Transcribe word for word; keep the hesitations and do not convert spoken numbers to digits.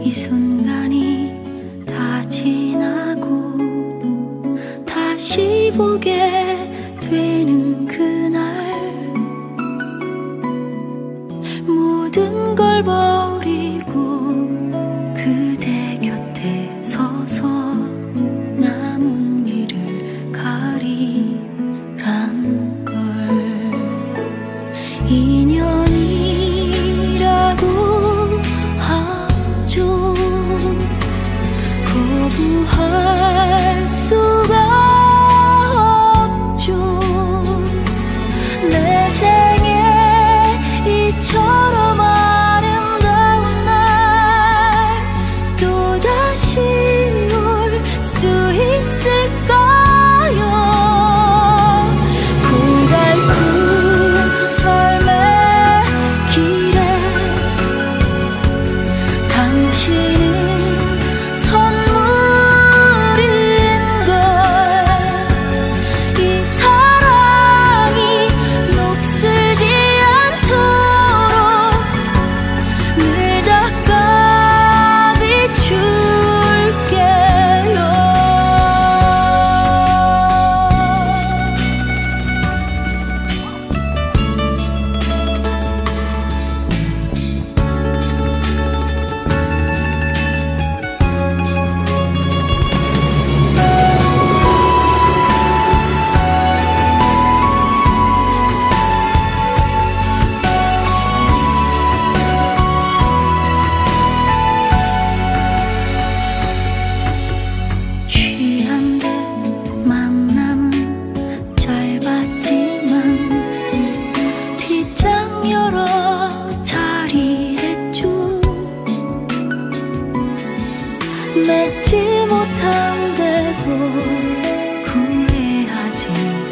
이 순간이 다 지나고 다시 보게 되는 그날 모든 걸 버리고 그대 곁에 서서 남은 길을 가리란 걸 인연이라고 하죠. 거부할 수가 없죠. 내 생에 이처럼 아름다운 날 또다시 올 수 있을까요? 고달픈 삶의 길에 당신은 선물인걸. 이 사랑이 녹슬지 않도록 늘 닦아 비출게요. 취한 듯 만남은 짧았지만 빗장 여러 자리했죠. 맺지 못한 데도 후회하지